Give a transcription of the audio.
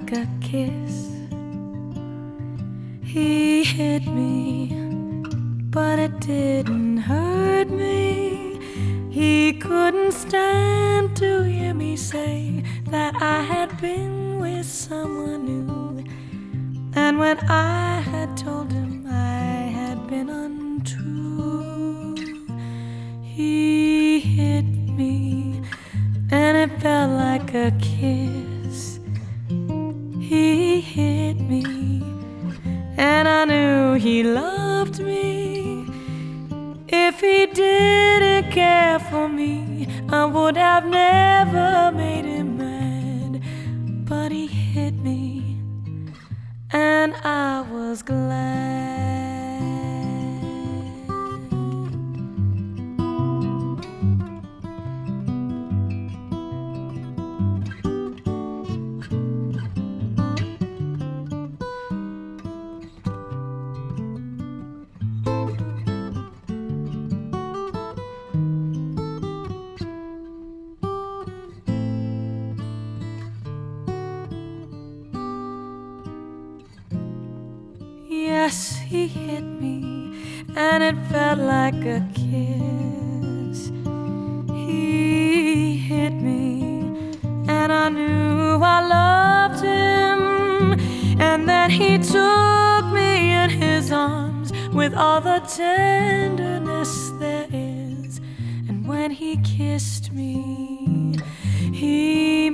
like a kiss. He hit me, but it didn't hurt me. He couldn't stand to hear me say that I had been with someone new. And when I had told him I had been untrue, he hit me, and it felt like a kiss. He hit me, and I knew he loved me. If he didn't care for me, I would have never made him mad. But he hit me, and I was glad. Yes, he hit me, and it felt like a kiss. He hit me, and I knew I loved him. And then he took me in his arms with all the tenderness there is. And when he kissed me, he